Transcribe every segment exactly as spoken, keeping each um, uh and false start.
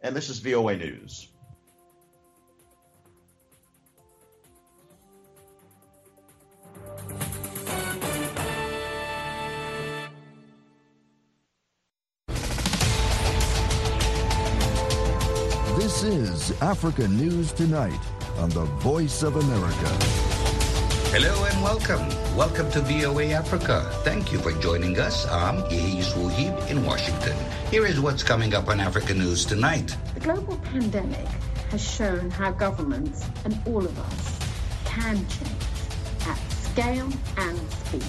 and this is V O A News. This is Africa News Tonight on the Voice of America. Hello and welcome. Welcome to V O A Africa. Thank you for joining us. I'm Yehis Wuhib in Washington. Here is what's coming up on Africa News Tonight. The global pandemic has shown how governments and all of us can change at scale and speed.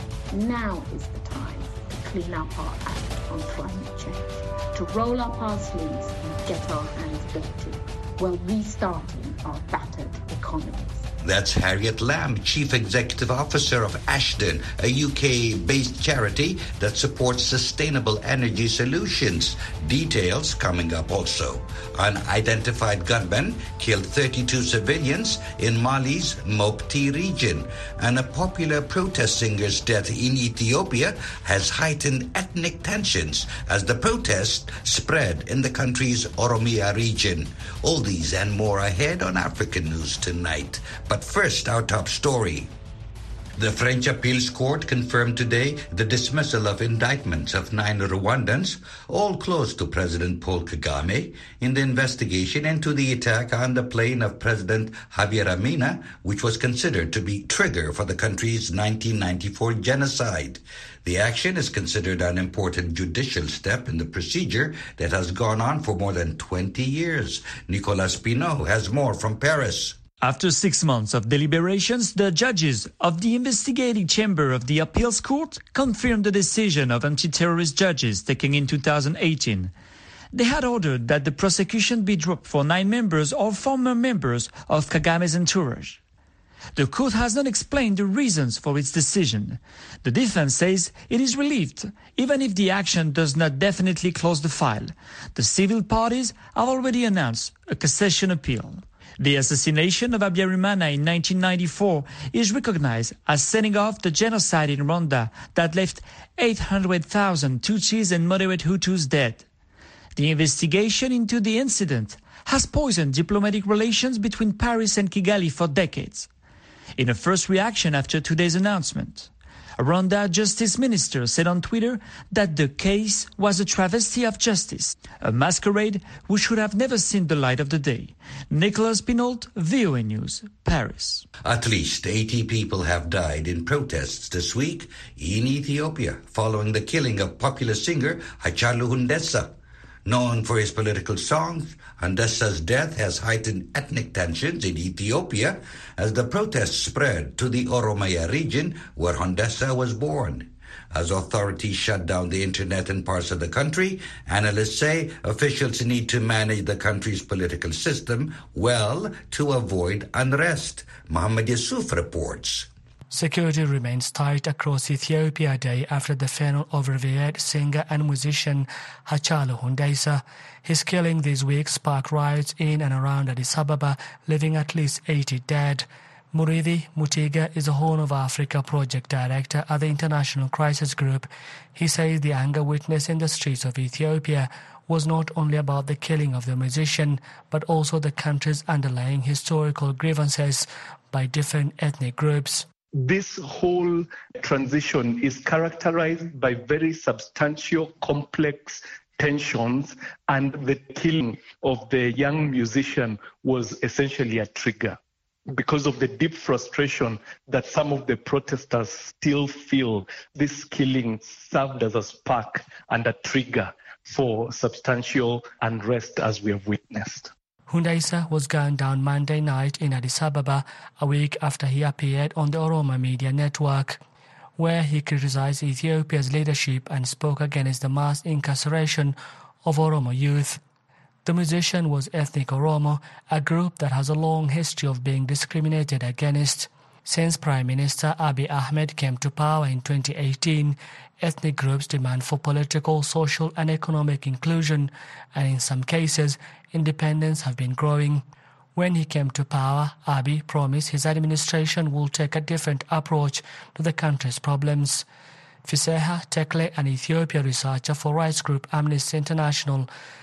Now is the time to clean up our act on climate change, to roll up our sleeves and get our hands dirty while restarting our battered economies. That's Harriet Lamb, Chief Executive Officer of Ashden, a U K-based charity that supports sustainable energy solutions. Details coming up also. Unidentified gunmen killed thirty-two civilians in Mali's Mopti region. And a popular protest singer's death in Ethiopia has heightened ethnic tensions as the protests spread in the country's Oromia region. All these and more ahead on African News Tonight. But first, our top story. The French Appeals Court confirmed today the dismissal of indictments of nine Rwandans, all close to President Paul Kagame, in the investigation into the attack on the plane of President Habyarimana, which was considered to be trigger for the country's nineteen ninety-four genocide. The action is considered an important judicial step in the procedure that has gone on for more than twenty years. Nicolas Pinot has more from Paris. After six months of deliberations, the judges of the investigating chamber of the appeals court confirmed the decision of anti-terrorist judges taken in two thousand eighteen. They had ordered that the prosecution be dropped for nine members or former members of Kagame's entourage. The court has not explained the reasons for its decision. The defense says it is relieved, even if the action does not definitely close the file. The civil parties have already announced a cassation appeal. The assassination of Habyarimana in nineteen ninety-four is recognized as setting off the genocide in Rwanda that left eight hundred thousand Tutsis and moderate Hutus dead. The investigation into the incident has poisoned diplomatic relations between Paris and Kigali for decades. In a first reaction after today's announcement, a Rwanda Justice Minister said on Twitter that the case was a travesty of justice, a masquerade which should have never seen the light of the day. Nicolas Pinault, V O A News, Paris. At least eighty people have died in protests this week in Ethiopia following the killing of popular singer Hachalu Hundessa. Known for his political songs, Hundessa's death has heightened ethnic tensions in Ethiopia as the protests spread to the Oromia region where Hundessa was born. As authorities shut down the internet in parts of the country, analysts say officials need to manage the country's political system well to avoid unrest. Mohammed Yusuf reports. Security remains tight across Ethiopia a day after the funeral of revered singer and musician Hachalu Hundessa. His killing this week sparked riots in and around Addis Ababa, leaving at least eighty dead. Murithi Mutiga is the Horn of Africa project director at the International Crisis Group. He says the anger witnessed in the streets of Ethiopia was not only about the killing of the musician, but also the country's underlying historical grievances by different ethnic groups. This whole transition is characterized by very substantial, complex tensions, and the killing of the young musician was essentially a trigger because of the deep frustration that some of the protesters still feel. This killing served as a spark and a trigger for substantial unrest as we have witnessed. Hundessa was gunned down Monday night in Addis Ababa, a week after he appeared on the Oromo Media Network, where he criticized Ethiopia's leadership and spoke against the mass incarceration of Oromo youth. The musician was ethnic Oromo, a group that has a long history of being discriminated against. Since Prime Minister Abiy Ahmed came to power in twenty eighteen, ethnic groups demand for political, social and economic inclusion, and in some cases, independence have been growing. When he came to power, Abiy promised his administration will take a different approach to the country's problems. Fiseha Tekle, an Ethiopia researcher for rights group Amnesty International,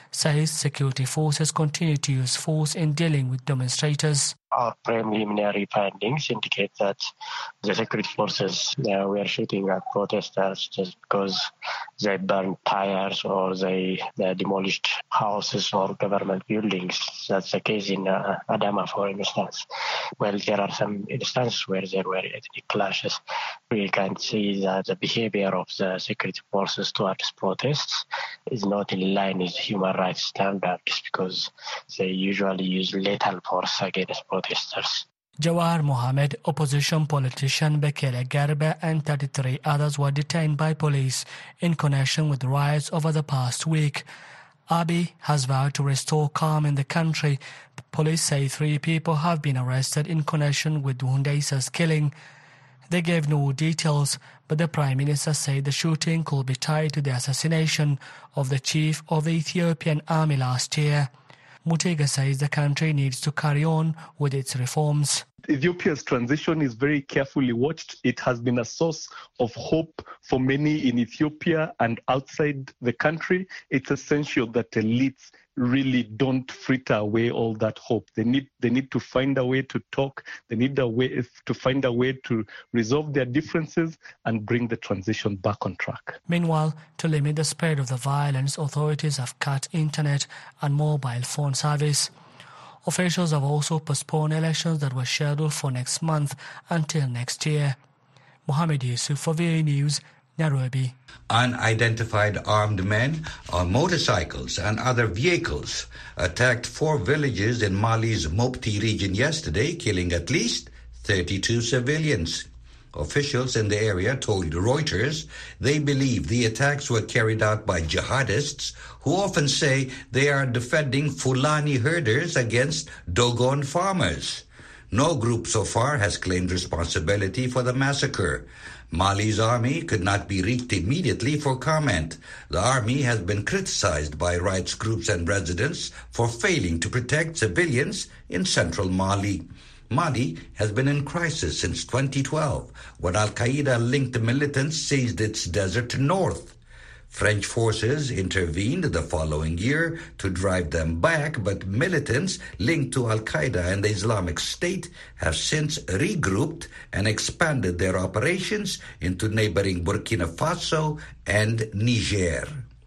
says security forces continue to use force in dealing with demonstrators. Our preliminary findings indicate that the security forces uh, were shooting at protesters just because they burned tires or they, they demolished houses or government buildings. That's the case in uh, Adama, for instance. Well, there are some instances where there were ethnic clashes. We can see that the behavior of the security forces towards protests is not in line with human rights standards because they usually use lethal force against protesters. Jawar Mohammed, opposition politician Bekele Garba and thirty-three others were detained by police in connection with riots over the past week. Abiy has vowed to restore calm in the country. Police say three people have been arrested in connection with Hundeisa's killing. They gave no details, but the Prime Minister said the shooting could be tied to the assassination of the chief of the Ethiopian army last year. Mutega says the country needs to carry on with its reforms. Ethiopia's transition is very carefully watched. It has been a source of hope for many in Ethiopia and outside the country. It's essential that elites really don't fritter away all that hope. They need they need to find a way to talk. They need a way to find a way to resolve their differences and bring the transition back on track. Meanwhile, to limit the spread of the violence, authorities have cut internet and mobile phone service. Officials have also postponed elections that were scheduled for next month until next year. Mohammed Yusuf for V A News, Nairobi. Unidentified armed men on motorcycles and other vehicles attacked four villages in Mali's Mopti region yesterday, killing at least thirty-two civilians. Officials in the area told Reuters they believe the attacks were carried out by jihadists who often say they are defending Fulani herders against Dogon farmers. No group so far has claimed responsibility for the massacre. Mali's army could not be reached immediately for comment. The army has been criticized by rights groups and residents for failing to protect civilians in central Mali. Mali has been in crisis since twenty twelve, when Al-Qaeda-linked militants seized its desert north. French forces intervened the following year to drive them back, but militants linked to Al-Qaeda and the Islamic State have since regrouped and expanded their operations into neighboring Burkina Faso and Niger.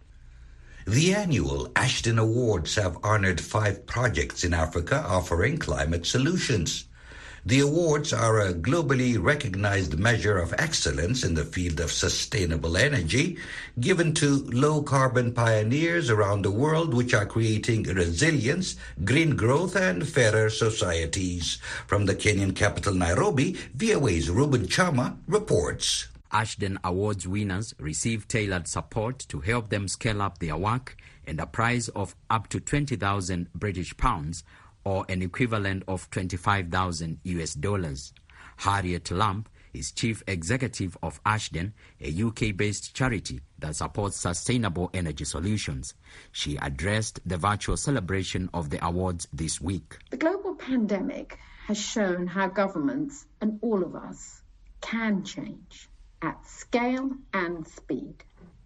The annual Ashton Awards have honored five projects in Africa offering climate solutions. The awards are a globally recognized measure of excellence in the field of sustainable energy, given to low-carbon pioneers around the world which are creating resilience, green growth, and fairer societies. From the Kenyan capital, Nairobi, V O A's Ruben Chama reports. Ashton Awards winners receive tailored support to help them scale up their work and a prize of up to twenty thousand British pounds or an equivalent of twenty-five thousand U S dollars. Harriet Lamb is chief executive of Ashton, a U K-based charity that supports sustainable energy solutions. She addressed the virtual celebration of the awards this week. The global pandemic has shown how governments and all of us can change at scale and speed.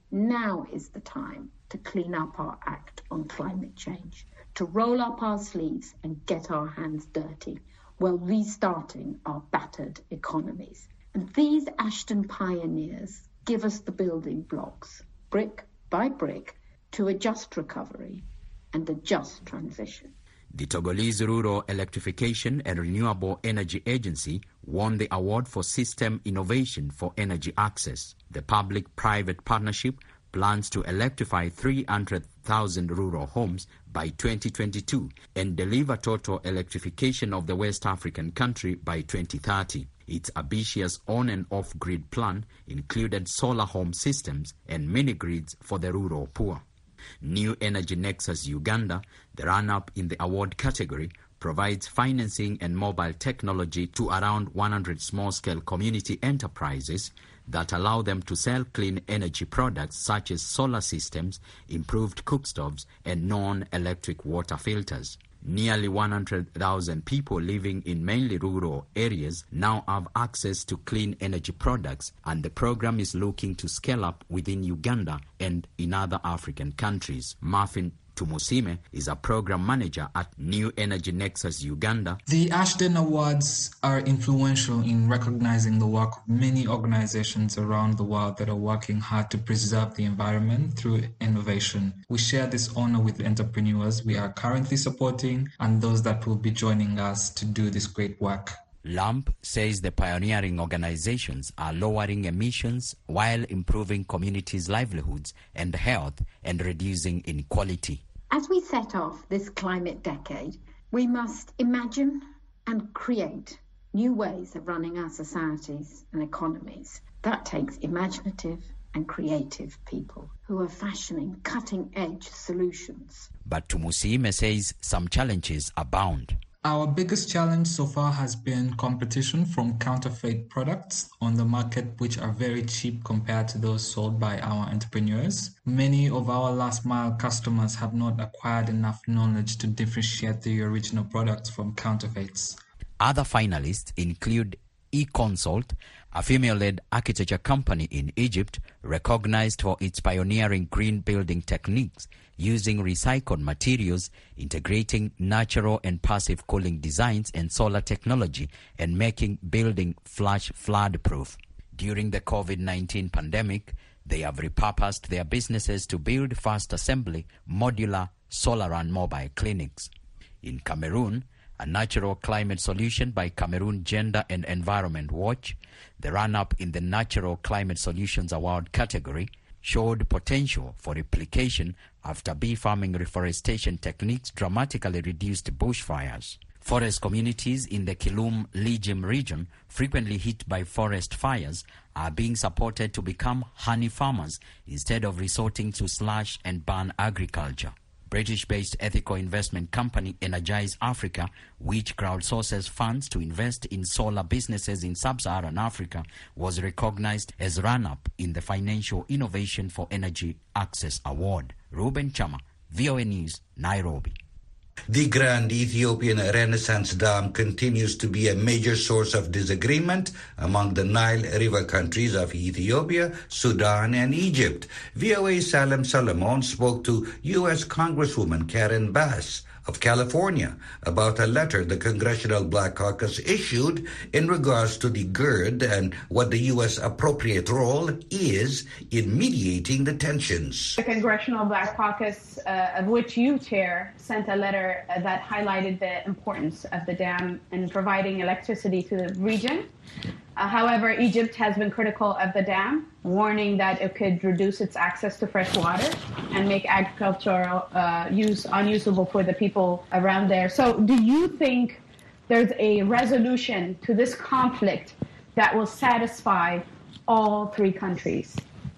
Now is the time to clean up our act on climate change, to roll up our sleeves and get our hands dirty while restarting our battered economies. And these Ashton pioneers give us the building blocks, brick by brick, to a just recovery and a just transition. The Togolese Rural Electrification and Renewable Energy Agency won the award for System Innovation for Energy Access. The public-private partnership plans to electrify three hundred thousand rural homes by twenty twenty-two and deliver total electrification of the West African country by twenty thirty. Its ambitious on- and off-grid plan included solar home systems and mini-grids for the rural poor. New Energy Nexus Uganda, the run-up in the award category, provides financing and mobile technology to around one hundred small-scale community enterprises that allow them to sell clean energy products such as solar systems, improved cookstoves, and non-electric water filters. Nearly one hundred thousand people living in mainly rural areas now have access to clean energy products, and the program is looking to scale up within Uganda and in other African countries. Marvin Tumusime is a program manager at New Energy Nexus Uganda. The Ashden Awards are influential in recognizing the work of many organizations around the world that are working hard to preserve the environment through innovation. We share this honor with entrepreneurs we are currently supporting and those that will be joining us to do this great work. LAMP says the pioneering organizations are lowering emissions while improving communities' livelihoods and health and reducing inequality. As we set off this climate decade, we must imagine and create new ways of running our societies and economies. That takes imaginative and creative people who are fashioning cutting-edge solutions. But Tumusime says some challenges abound. Our biggest challenge so far has been competition from counterfeit products on the market, which are very cheap compared to those sold by our entrepreneurs. Many of our last mile customers have not acquired enough knowledge to differentiate the original products from counterfeits. Other finalists include eConsult, a female-led architecture company in Egypt, recognized for its pioneering green building techniques using recycled materials, integrating natural and passive cooling designs and solar technology, and making building flash flood-proof. During the COVID nineteen pandemic, they have repurposed their businesses to build fast assembly, modular, solar and mobile clinics. In Cameroon, a natural climate solution by Cameroon Gender and Environment Watch, the run-up in the Natural Climate Solutions Award category, showed potential for replication after bee farming reforestation techniques dramatically reduced bushfires. Forest communities in the Kilum-Lijim region, frequently hit by forest fires, are being supported to become honey farmers instead of resorting to slash and burn agriculture. British-based ethical investment company Energize Africa, which crowdsources funds to invest in solar businesses in sub-Saharan Africa, was recognized as runner-up in the Financial Innovation for Energy Access Award. Ruben Chama, V O A News, Nairobi. The Grand Ethiopian Renaissance Dam continues to be a major source of disagreement among the Nile River countries of Ethiopia, Sudan, and Egypt. V O A's Salem Solomon spoke to U S Congresswoman Karen Bass of California about a letter the Congressional Black Caucus issued in regards to the G E R D and what the U S appropriate role is in mediating the tensions. The Congressional Black Caucus, uh, of which you chair, sent a letter uh, that highlighted the importance of the dam in providing electricity to the region. Uh, however, Egypt has been critical of the dam, warning that it could reduce its access to fresh water and make agricultural uh, use unusable for the people around there. So do you think there's a resolution to this conflict that will satisfy all three countries?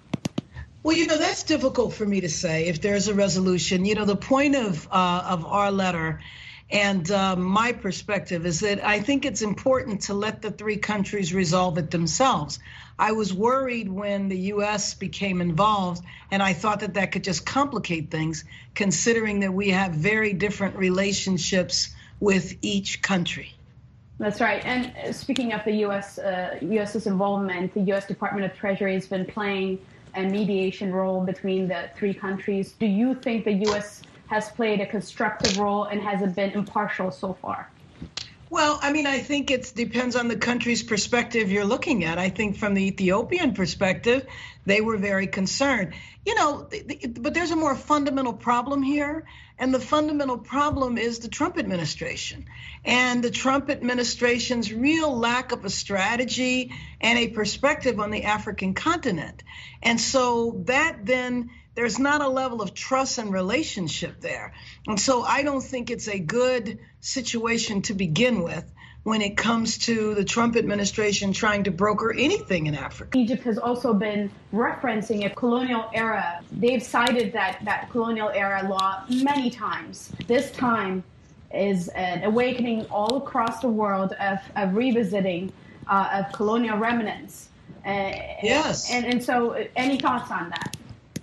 Well, you know, that's difficult for me to say if there's a resolution. You know, the point of uh, of our letter and uh, my perspective is that I think it's important to let the three countries resolve it themselves. I was worried when the U S became involved, and I thought that that could just complicate things, considering that we have very different relationships with each country. That's right. And speaking of the U S, uh, US's involvement, the U S Department of Treasury has been playing a mediation role between the three countries. Do you think the U S has played a constructive role, and has it been impartial so far? Well, I mean, I think it depends on the country's perspective you're looking at. I think from the Ethiopian perspective, they were very concerned. You know, the, the, but there's a more fundamental problem here, and the fundamental problem is the Trump administration and the Trump administration's real lack of a strategy and a perspective on the African continent. And so that then there's not a level of trust and relationship there. And so I don't think it's a good situation to begin with when it comes to the Trump administration trying to broker anything in Africa. Egypt has also been referencing a colonial era. They've cited that, that colonial era law many times. This time is an awakening all across the world of, of revisiting uh, of colonial remnants. Uh, yes. And, and so any thoughts on that?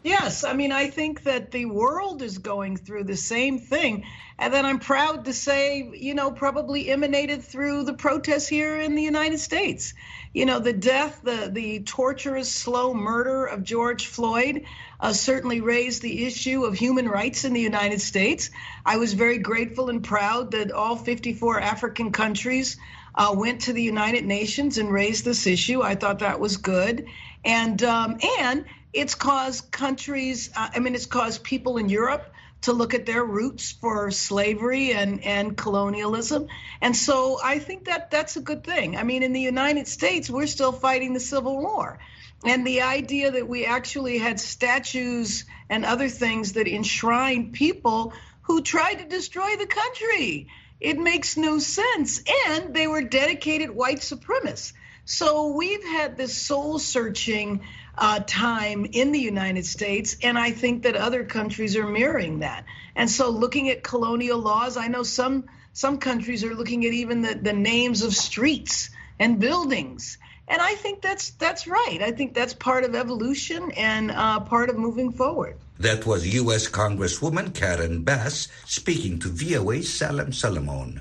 Yes, I mean, I think that the world is going through the same thing, and that I'm proud to say, you know, probably emanated through the protests here in the United States. You know, the death, the, the torturous, slow murder of George Floyd uh, certainly raised the issue of human rights in the United States. I was very grateful and proud that all fifty-four African countries uh, went to the United Nations and raised this issue. I thought that was good. And, um, and it's caused countries, uh, I mean, it's caused people in Europe to look at their roots for slavery and, and colonialism. And so I think that that's a good thing. I mean, in the United States, we're still fighting the Civil War. And the idea that we actually had statues and other things that enshrine people who tried to destroy the country, it makes no sense. And they were dedicated white supremacists. So we've had this soul-searching uh, time in the United States, and I think that other countries are mirroring that. And so looking at colonial laws, I know some some countries are looking at even the, the names of streets and buildings. And I think that's that's right. I think that's part of evolution and uh, part of moving forward. That was U S Congresswoman Karen Bass speaking to V O A's Salam Solomon.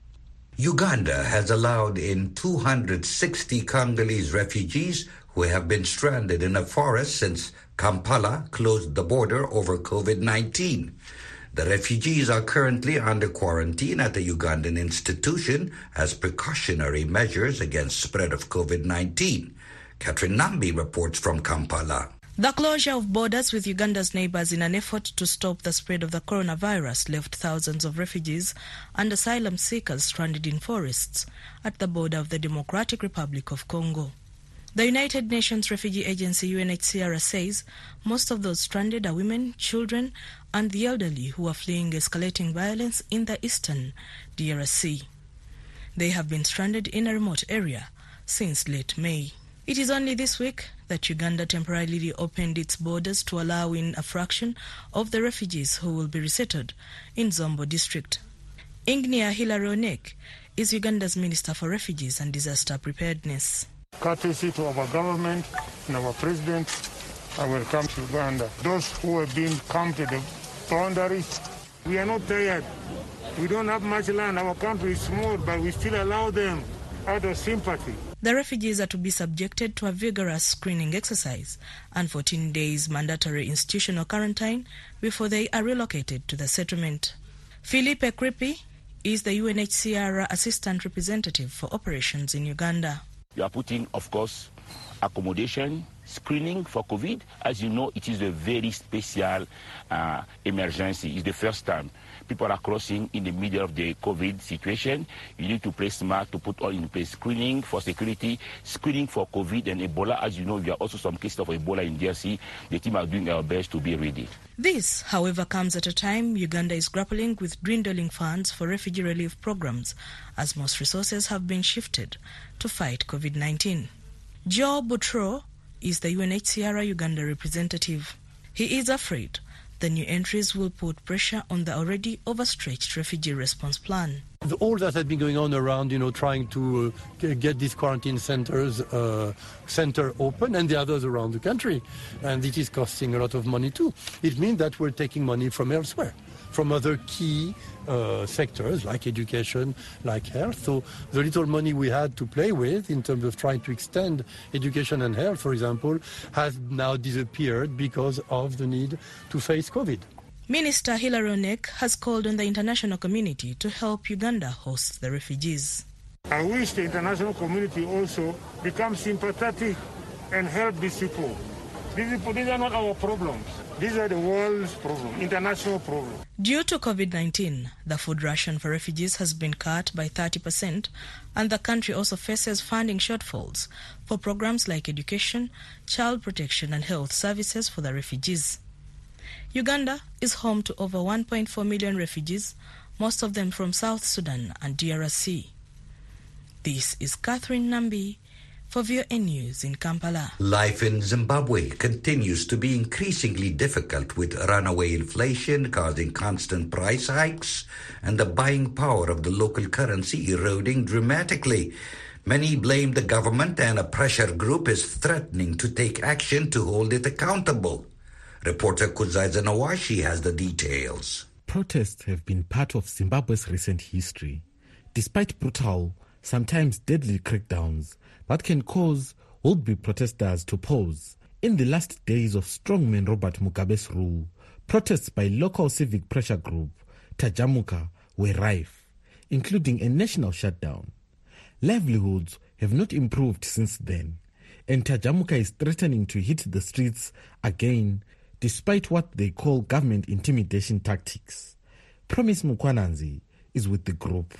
Uganda has allowed in two hundred sixty Congolese refugees who have been stranded in a forest since Kampala closed the border over COVID nineteen. The refugees are currently under quarantine at a Ugandan institution as precautionary measures against spread of COVID nineteen. Catherine Nambi reports from Kampala. The closure of borders with Uganda's neighbors in an effort to stop the spread of the coronavirus left thousands of refugees and asylum seekers stranded in forests at the border of the Democratic Republic of Congo. The United Nations Refugee Agency U N H C R says most of those stranded are women, children, and the elderly who are fleeing escalating violence in the eastern D R C. They have been stranded in a remote area since late May. It is only this week that Uganda temporarily reopened its borders to allow in a fraction of the refugees who will be resettled in Zombo district. Ingnia Hilary Onek is Uganda's Minister for Refugees and Disaster Preparedness. Courtesy to our government and our president, I welcome to Uganda. Those who have been come to the boundaries, we are not tired. We don't have much land. Our country is small, but we still allow them out of sympathy. The refugees are to be subjected to a vigorous screening exercise and fourteen days mandatory institutional quarantine before they are relocated to the settlement. Philippe Kripi is the U N H C R Assistant Representative for Operations in Uganda. We are putting, of course, accommodation, screening for COVID. As you know, it is a very special uh, emergency. It's the first time people are crossing in the middle of the COVID situation. You need to play smart to put all in place screening for security, screening for COVID and Ebola. As you know, there are also some cases of Ebola in D R C. The team are doing our best to be ready. This, however, comes at a time Uganda is grappling with dwindling funds for refugee relief programs, as most resources have been shifted to fight COVID nineteen. Joe Boutro is the U N H C R Uganda representative. He is afraid the new entries will put pressure on the already overstretched refugee response plan. All that has been going on around, you know, trying to uh, get these quarantine centers uh, center open and the others around the country. And it is costing a lot of money too. It means that we're taking money from elsewhere, from other key uh, sectors like education, like health. So the little money we had to play with in terms of trying to extend education and health, for example, has now disappeared because of the need to face COVID. Minister Hilary Onek has called on the international community to help Uganda host the refugees. I wish the international community also become sympathetic and help these people. These people, these are not our problems. These are the world's problem, international problem. Due to COVID nineteen, the food ration for refugees has been cut by thirty percent, and the country also faces funding shortfalls for programs like education, child protection and health services for the refugees. Uganda is home to over one point four million refugees, most of them from South Sudan and D R C. This is Catherine Nambi for V O A News in Kampala. Life in Zimbabwe continues to be increasingly difficult, with runaway inflation causing constant price hikes and the buying power of the local currency eroding dramatically. Many blame the government, and a pressure group is threatening to take action to hold it accountable. Reporter Kudzaiza Nawashi has the details. Protests have been part of Zimbabwe's recent history, despite brutal, sometimes deadly crackdowns that can cause would-be protesters to pause. In the last days of strongman Robert Mugabe's rule, protests by local civic pressure group Tajamuka were rife, including a national shutdown. Livelihoods have not improved since then, and Tajamuka is threatening to hit the streets again, despite what they call government intimidation tactics. Promise Mukwananzi is with the group.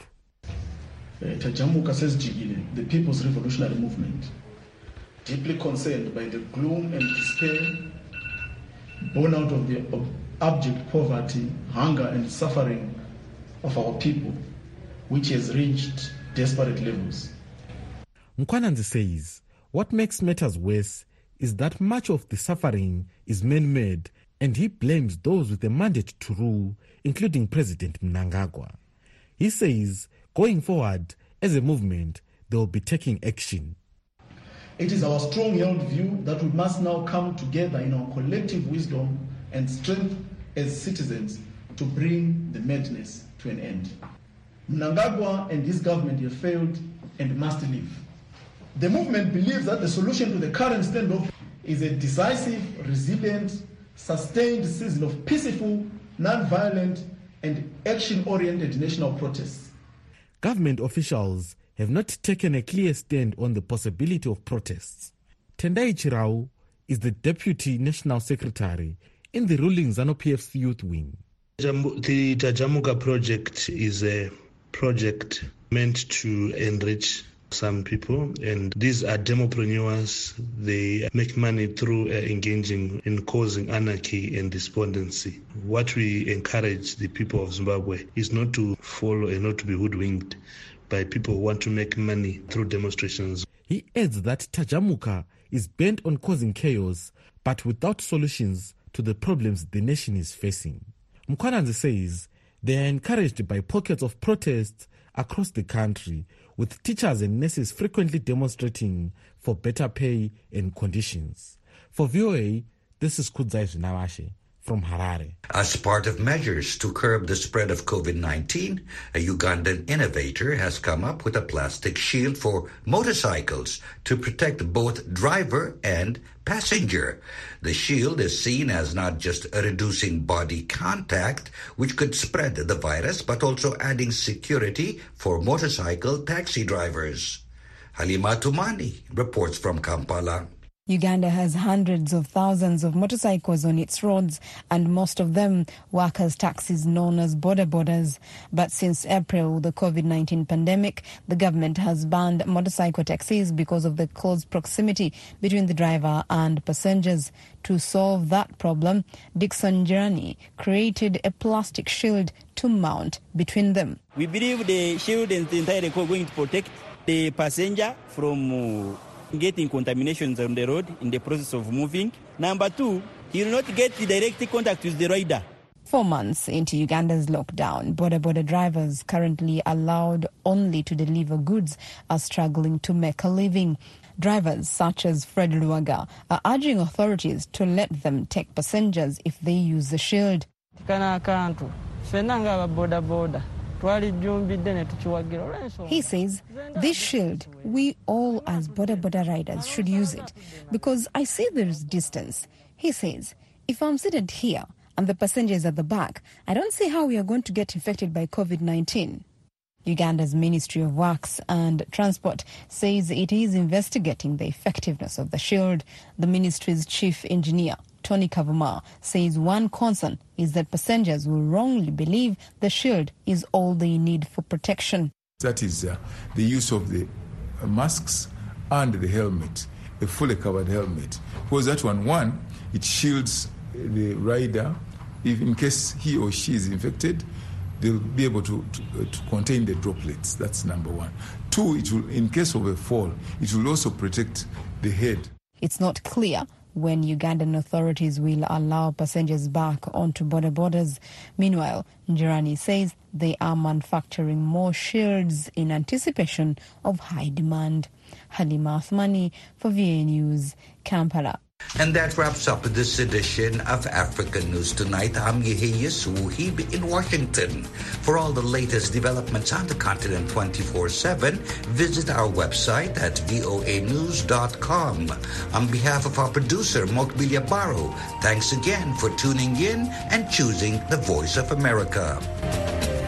Uh, Tajamuka says Jigile, the People's Revolutionary Movement, deeply concerned by the gloom and despair born out of the abject poverty, hunger and suffering of our people, which has reached desperate levels. Mkwananzi says what makes matters worse is that much of the suffering is man-made, and he blames those with a mandate to rule, including President Mnangagwa. He says going forward, as a movement, they will be taking action. It is our strong-held view that we must now come together in our collective wisdom and strength as citizens to bring the madness to an end. Mnangagwa and his government have failed and must leave. The movement believes that the solution to the current standoff is a decisive, resilient, sustained season of peaceful, non-violent, and action-oriented national protests. Government officials have not taken a clear stand on the possibility of protests. Tendai Chirau is the Deputy National Secretary in the ruling ZANU-P F's youth wing. The Tajamuka project is a project meant to enrich some people, and these are demopreneurs. They make money through uh, engaging in causing anarchy and despondency. What we encourage the people of Zimbabwe is not to follow and not to be hoodwinked by people who want to make money through demonstrations. He adds that Tajamuka is bent on causing chaos, but without solutions to the problems the nation is facing. Mkwananzi says they are encouraged by pockets of protests across the country, with teachers and nurses frequently demonstrating for better pay and conditions. For V O A, this is Kudzaiza Nawashi from Harare. As part of measures to curb the spread of COVID nineteen, a Ugandan innovator has come up with a plastic shield for motorcycles to protect both driver and passenger. The shield is seen as not just reducing body contact, which could spread the virus, but also adding security for motorcycle taxi drivers. Halima Tumani reports from Kampala. Uganda has hundreds of thousands of motorcycles on its roads, and most of them work as taxis known as boda bodas. But since April, the COVID nineteen pandemic, the government has banned motorcycle taxis because of the close proximity between the driver and passengers. To solve that problem, Dixon Jirani created a plastic shield to mount between them. We believe the shield is entirely going to protect the passenger from uh, getting contaminations on the road in the process of moving. Number two, he will not get the direct contact with the rider. Four months into Uganda's lockdown, boda boda drivers currently allowed only to deliver goods are struggling to make a living. Drivers such as Fred Luaga are urging authorities to let them take passengers if they use the shield. He says, this shield, we all as boda boda riders should use it because I see there's distance. He says, if I'm seated here and the passenger is at the back, I don't see how we are going to get infected by COVID nineteen. Uganda's Ministry of Works and Transport says it is investigating the effectiveness of the shield. The ministry's chief engineer, Tony Kavuma, says one concern is that passengers will wrongly believe the shield is all they need for protection. That is uh, the use of the uh, masks and the helmet, a fully covered helmet. Because that one, one, it shields the rider. If in case he or she is infected, they'll be able to, to, uh, to contain the droplets. That's number one. Two, it will, in case of a fall, it will also protect the head. It's not clear when Ugandan authorities will allow passengers back onto boda bodas. Meanwhile, Jirani says they are manufacturing more shields in anticipation of high demand. Halima Athmani for V A News, Kampala. And that wraps up this edition of African News Tonight. I'm Yehiyas Wuhib in Washington. For all the latest developments on the continent twenty-four seven, visit our website at voa news dot com. On behalf of our producer, Mokbilia Baro, thanks again for tuning in and choosing the Voice of America.